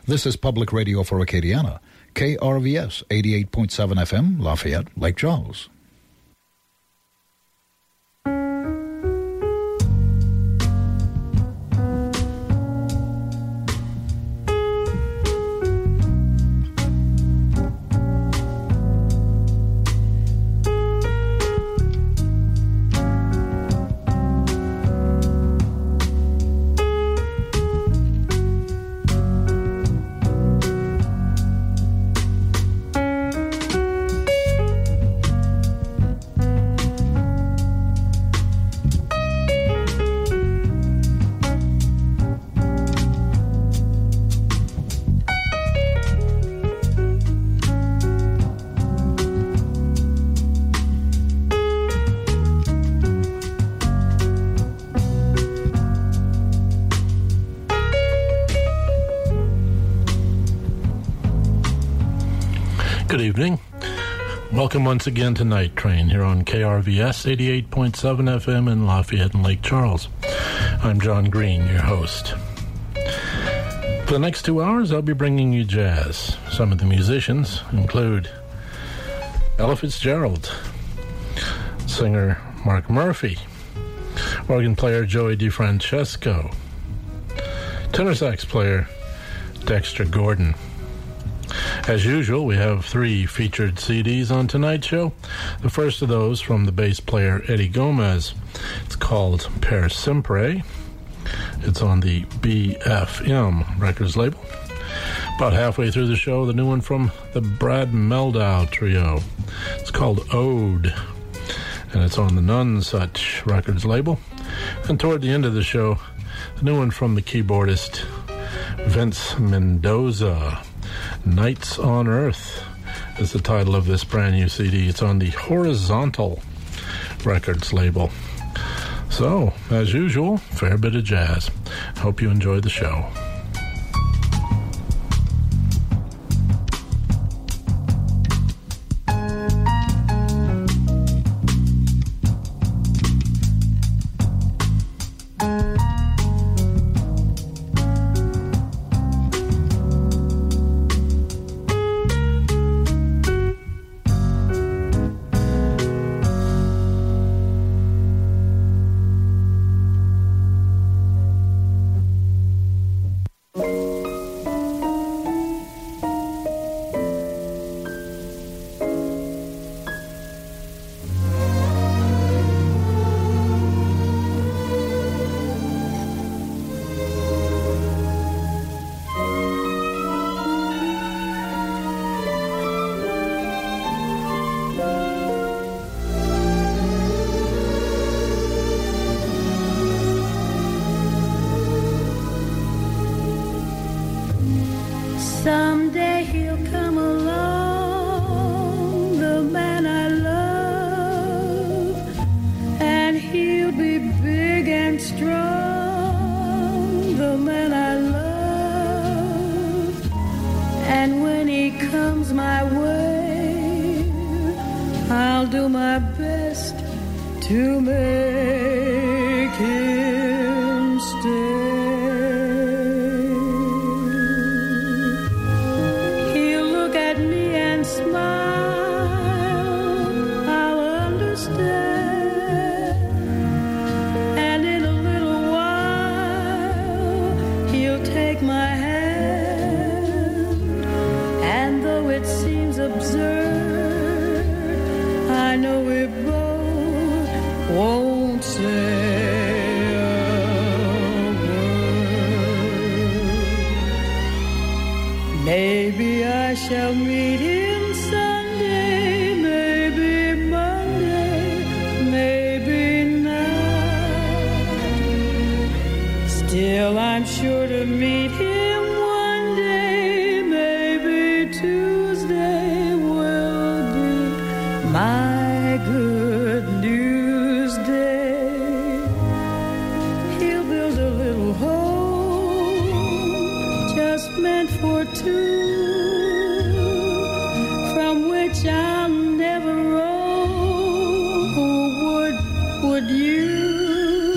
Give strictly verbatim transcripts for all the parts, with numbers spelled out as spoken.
This is Public Radio for Acadiana, K R V S eighty-eight point seven F M, Lafayette, Lake Charles. Good evening. Welcome once again to Night Train here on K R V S eighty-eight point seven F M in Lafayette and Lake Charles. I'm John Green, your host. For the next two hours, I'll be bringing you jazz. Some of the musicians include Ella Fitzgerald, singer Mark Murphy, organ player Joey DeFrancesco, tenor sax player Dexter Gordon. As usual, we have three featured C Ds on tonight's show. The first of those from the bass player Eddie Gomez. It's called Per Sempre. It's on the B F M Records label. About halfway through the show, the new one from the Brad Mehldau Trio. It's called Ode, and it's on the Nonesuch Records label. And toward the end of the show, the new one from the keyboardist Vince Mendoza. Nights on Earth is the title of this brand new C D. It's on the Horizontal Records label. So, as usual, fair bit of jazz. Hope you enjoy the show.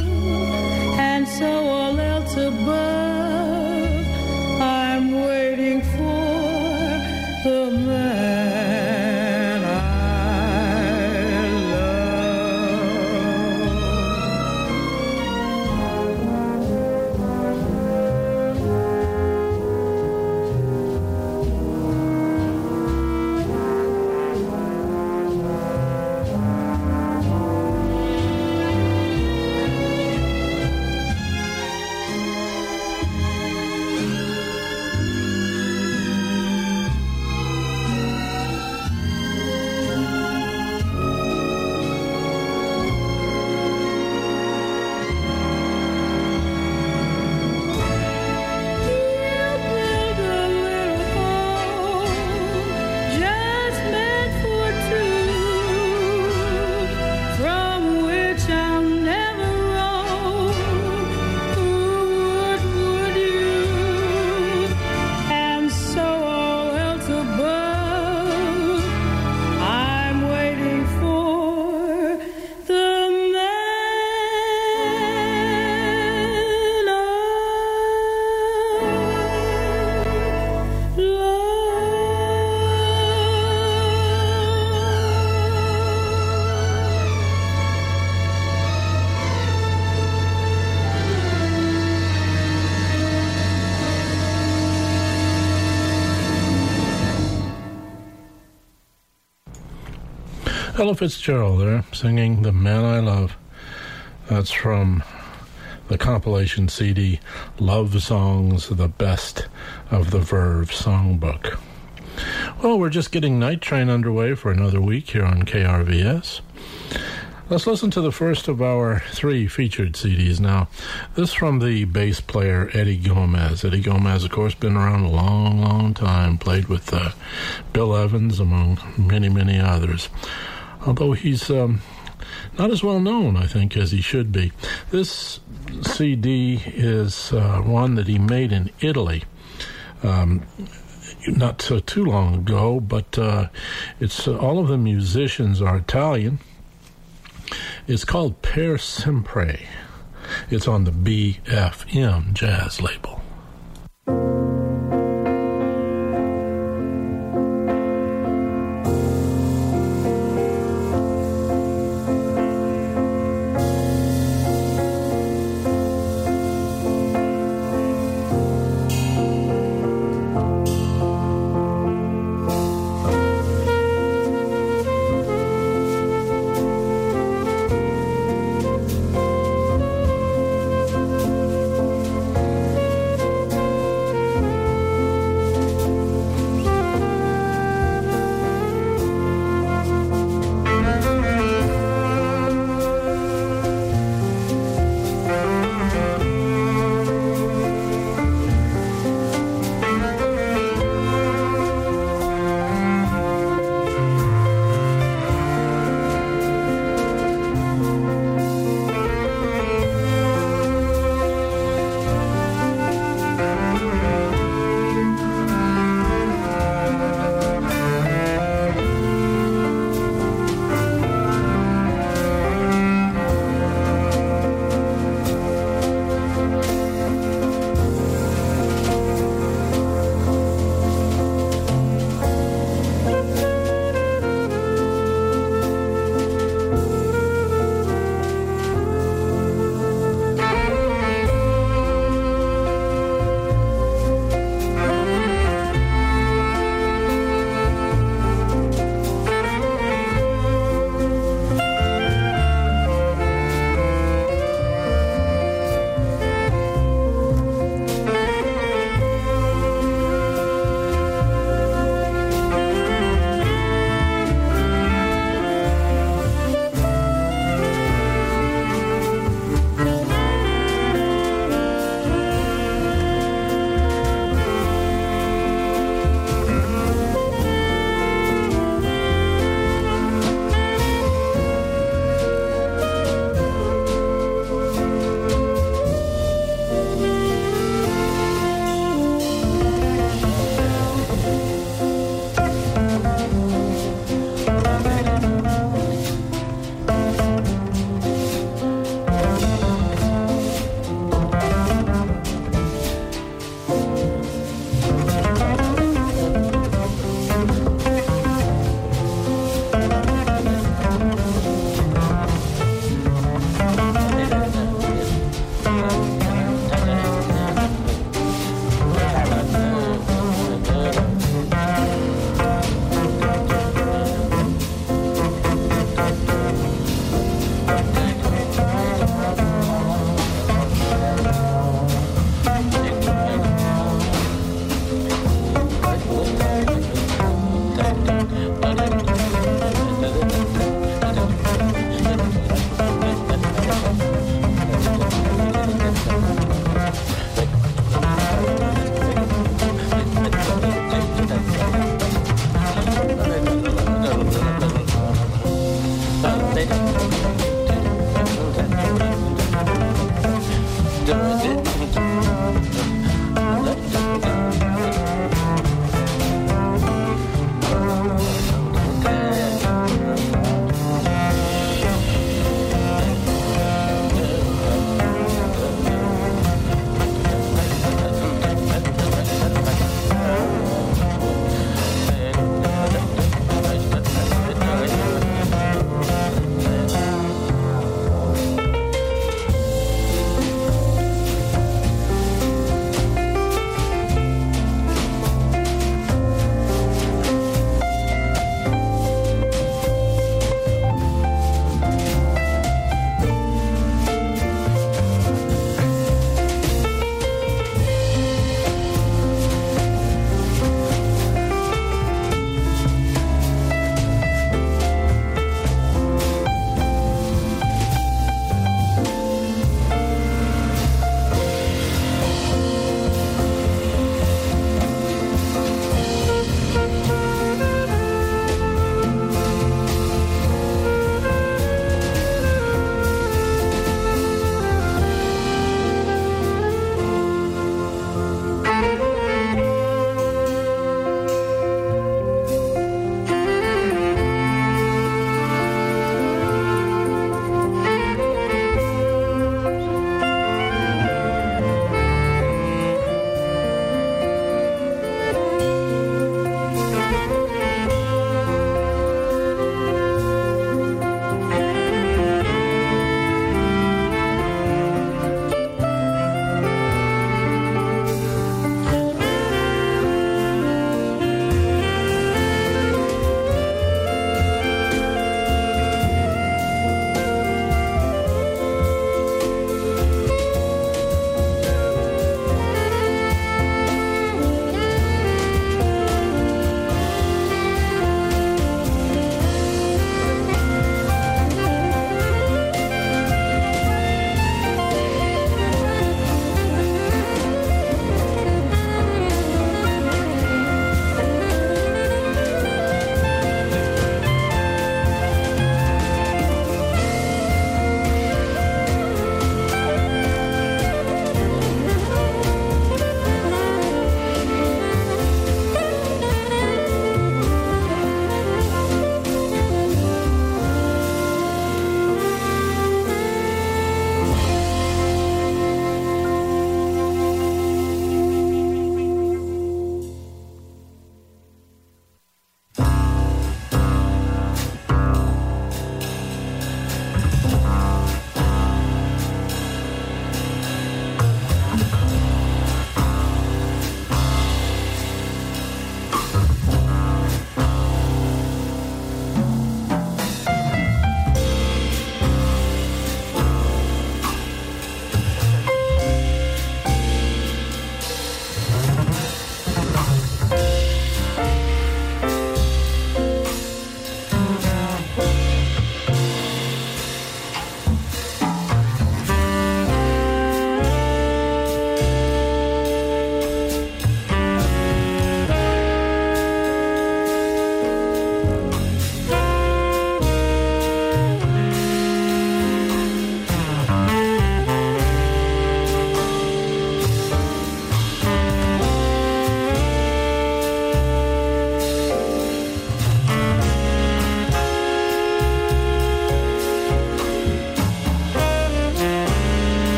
And so all else above, I'm waiting. Ella Fitzgerald there, singing The Man I Love. That's from the compilation C D, Love Songs, the Best of the Verve Songbook. Well, we're just getting Night Train underway for another week here on K R V S. Let's listen to the first of our three featured C Ds now. This from the bass player Eddie Gomez. Eddie Gomez, of course, been around a long, long time. Played with uh, Bill Evans, among many, many others. Although he's um, not as well known, I think, as he should be. This C D is uh, one that he made in Italy. Um, not so too long ago, but uh, it's uh, all of the musicians are Italian. It's called Per Sempre. It's on the B F M Jazz label.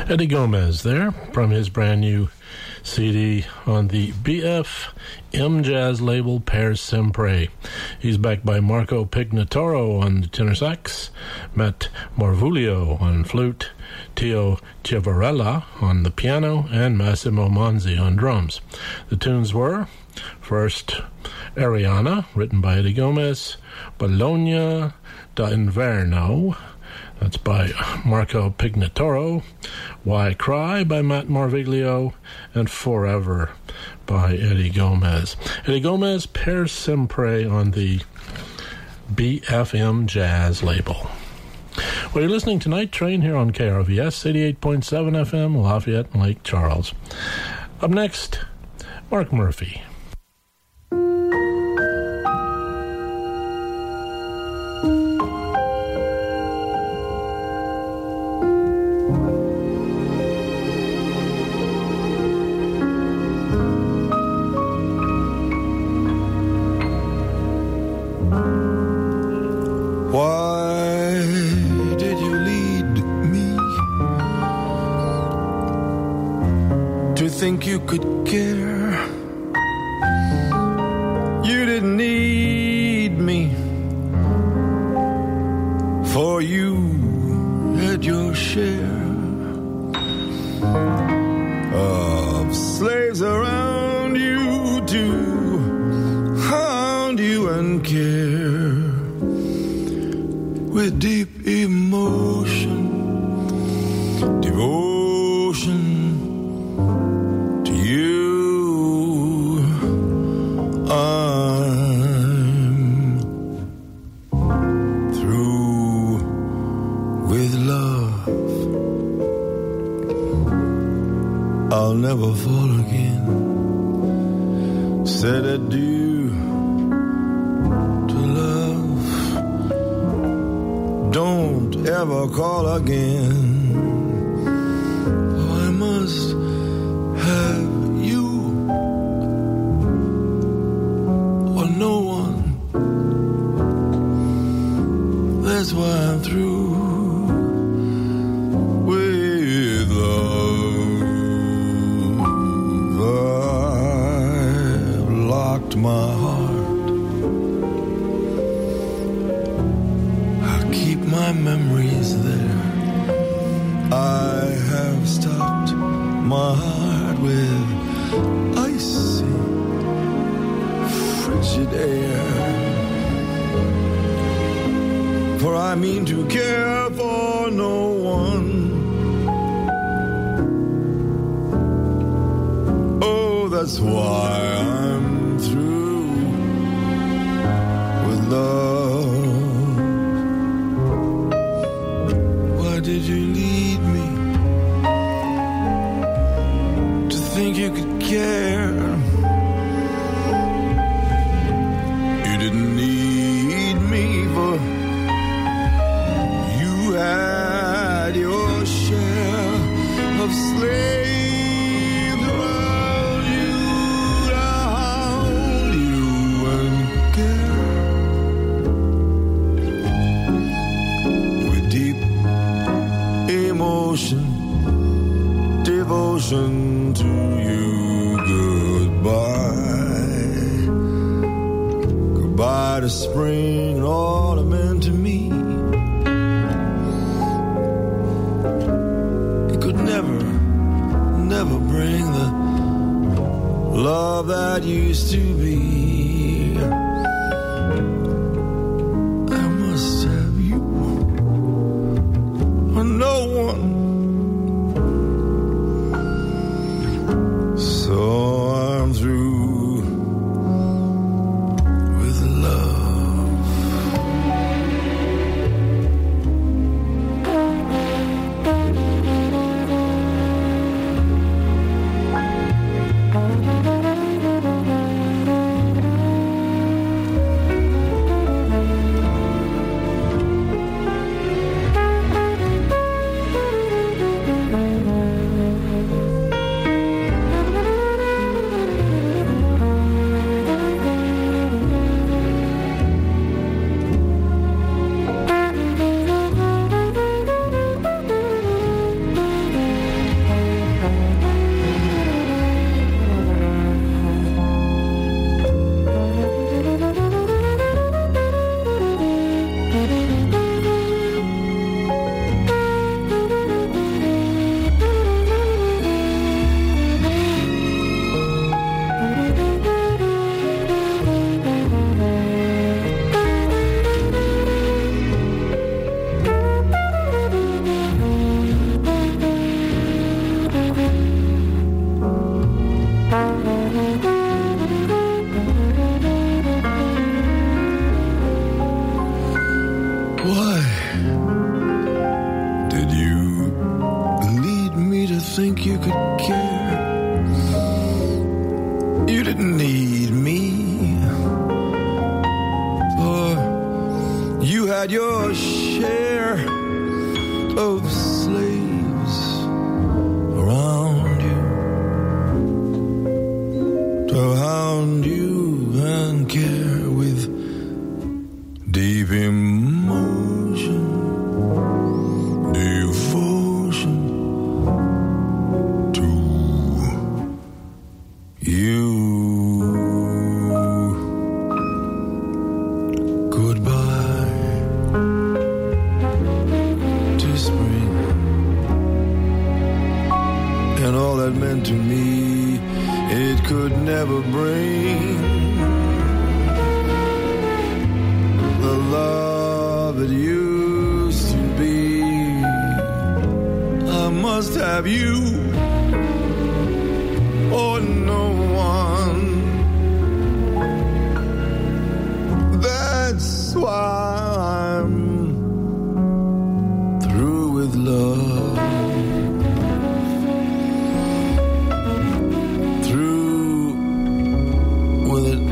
Eddie Gomez there from his brand new C D on the B F M Jazz label Per Sempre. He's backed by Marco Pignataro on the tenor sax, Matt Marvulio on flute, Tio Ciavarella on the piano, and Massimo Manzi on drums. The tunes were, first, Ariana, written by Eddie Gomez, Bologna da Inverno, that's by Marco Pignataro, Why Cry by Matt Marviglio, and Forever by Eddie Gomez. Eddie Gomez, Per Sempre on the B F M Jazz label. Well, you're listening to Night Train here on K R V S eighty-eight point seven F M, Lafayette and Lake Charles. Up next, Mark Murphy. Think you could care? You didn't need me, for you had your share of slaves around you to hound you and care with deep emotion, devotion. Never fall again. Said adieu to love. Don't ever call again. Oh, I must have you or no one. That's why I'm through. My heart, I keep my memories there. I have stocked my heart with icy, frigid air, for I mean to care for no one. Oh, that's why I'm love. Why did you lead me to think you could care? You didn't need me, but you had your share of slaves. Devotion to you, goodbye. Goodbye to spring and autumn and to me. It could never, never bring the love that used to be. I must have you or no one. So I'm through with love. think you could care? You didn't need me, for you had your share of slaves around you to hound you and care with deep emotion, devotion to you. Goodbye to spring and all that meant to me it could never bring the love it used to be. I must have you or no one. That's why I'm through with love, through with it.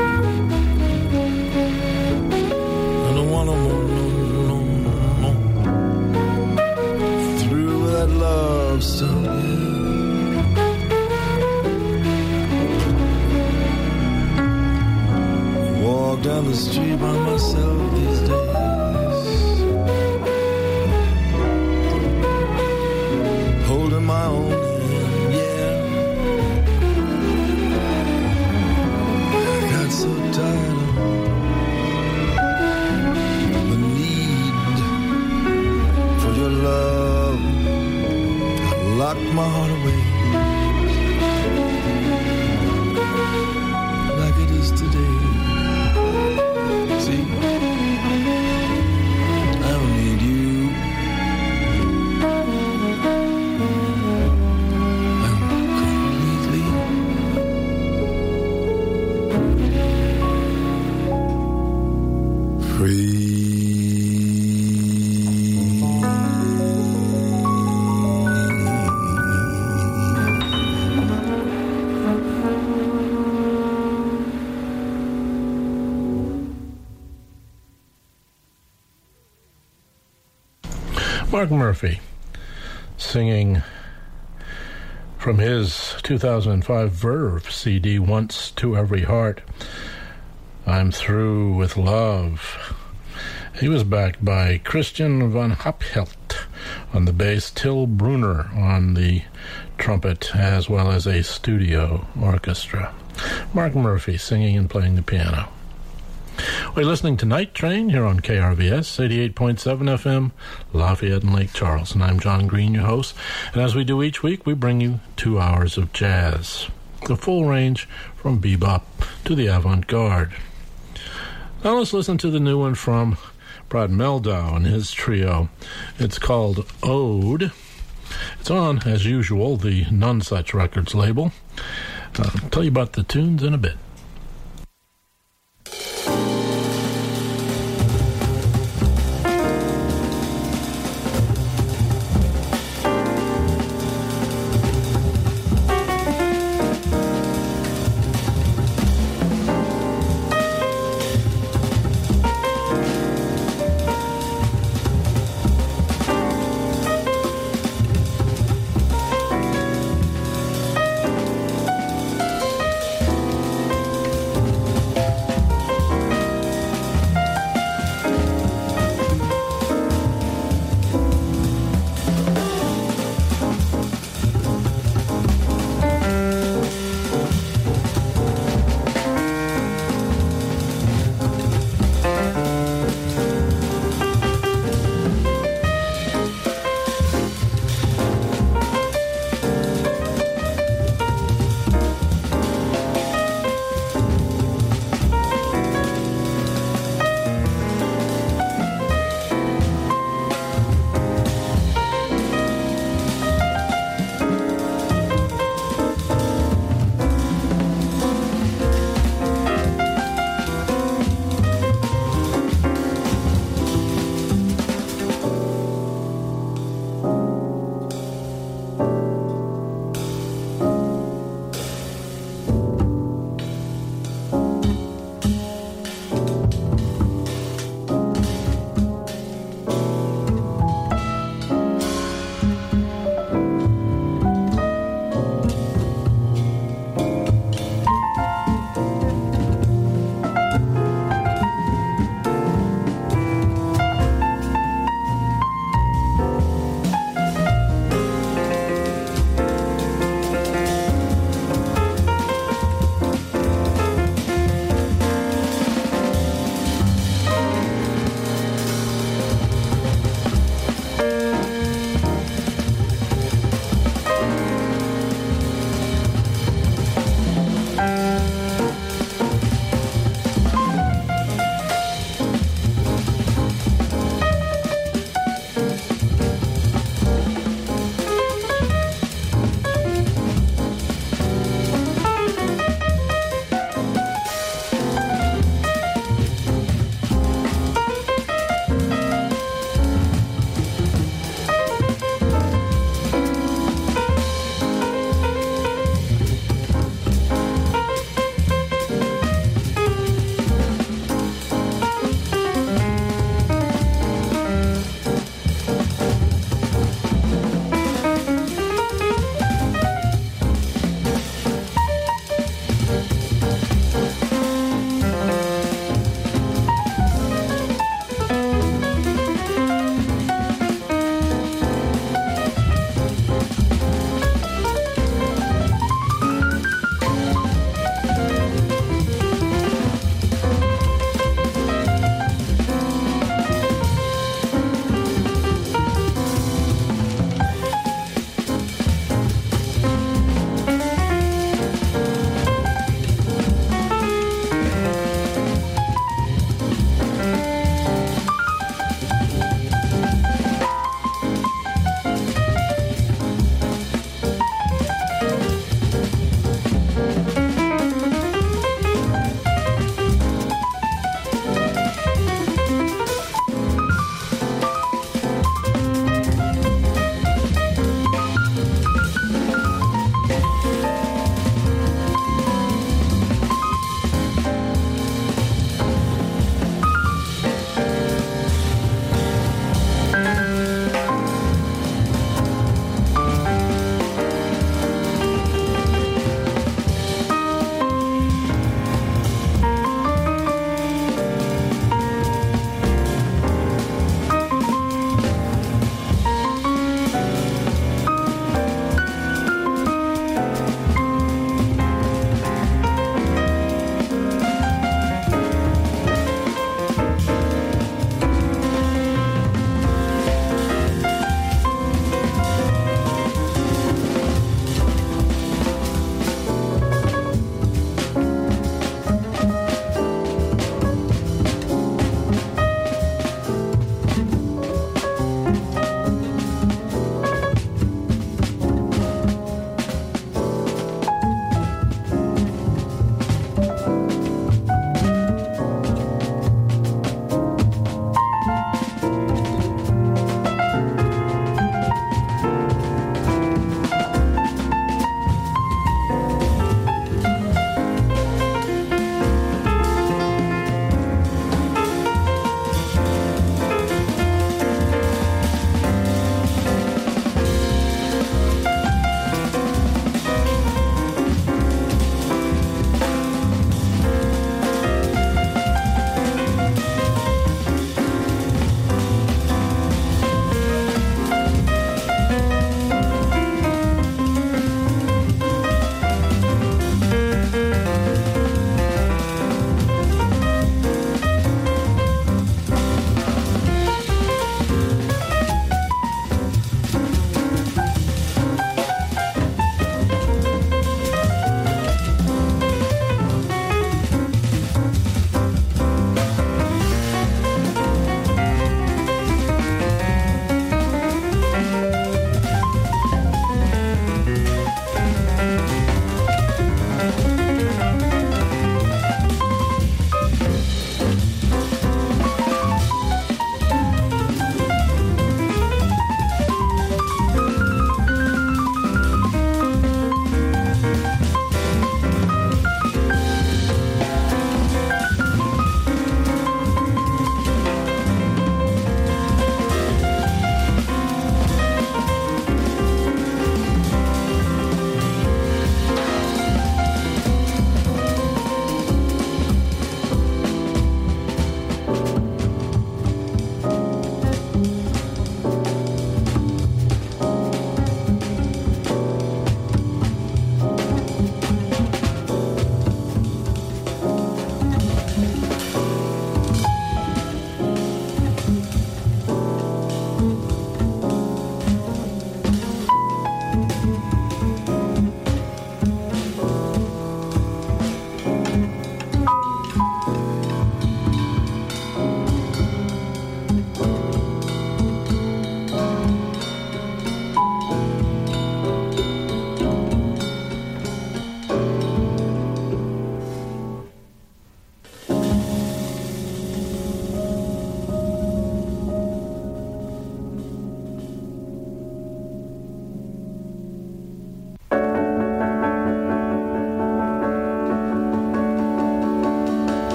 I don't want no more, no, no, no. Through with that love stuff, yeah. Walk down the street by myself these days, holding my own hand, yeah. I got so tired of the need for your love. I locked my heart away like it is today. See, I don't need you. I'm completely free. Mark Murphy singing from his two thousand five Verve C D, Once to Every Heart, I'm Through with Love. He was backed by Christian van Hapelt on the bass, Till Brunner on the trumpet, as well as a studio orchestra. Mark Murphy singing and playing the piano. We're listening to Night Train here on K R V S eighty-eight point seven F M, Lafayette and Lake Charles. And I'm John Green, your host. And as we do each week, we bring you two hours of jazz, the full range from bebop to the avant-garde. Now let's listen to the new one from Brad Mehldau and his trio. It's called Ode. It's on, as usual, the None Such Records label. Uh, I'll tell you about the tunes in a bit.